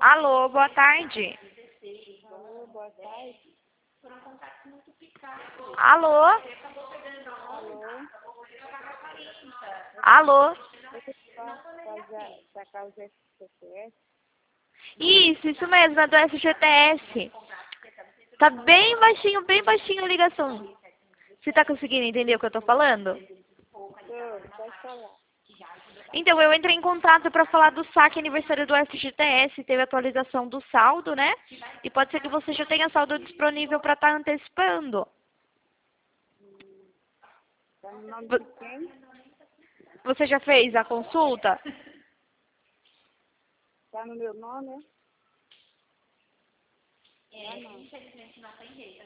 Alô, boa tarde. Alô, boa tarde. Alô? Alô, Alô? você pode da causa STS? Isso mesmo, é do FGTS. Tá bem baixinho a ligação. Você tá conseguindo entender o que eu tô falando? Pode falar. Então, eu entrei em contato para falar do saque aniversário do FGTS, teve atualização do saldo, né? E pode ser que você já tenha saldo disponível para estar antecipando. Tá no nome Vo- de quem? Você já fez a consulta? Tá no meu nome, é? Tá não.